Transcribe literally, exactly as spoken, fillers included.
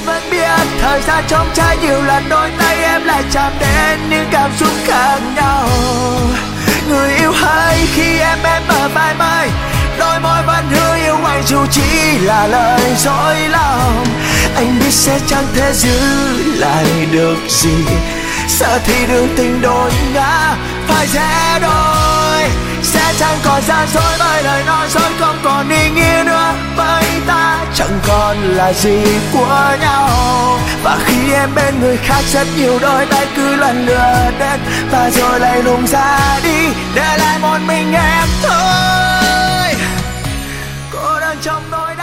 vẫn biết thời gian trống trái nhiều lần đôi tay em lại chạm đến những cảm xúc khác nhau. Người yêu hỡi khi em bên bờ vai mới, đôi môi vẫn hứa yêu anh dù chỉ là lời dối lòng. Anh biết sẽ chẳng thể giữ lại được gì, sợ thì đường tình đôi ngã phải rẽ đôi. Sẽ chẳng còn gian dối bởi lời nói dối không còn ý nghĩa nữa, bởi ta chẳng còn là gì của nhau. Và khi em bên người khác rất nhiều đôi tay cứ lần lượt đến và rồi lại lùng ra đi, để lại một mình em thôi cô đơn trong nỗi đau.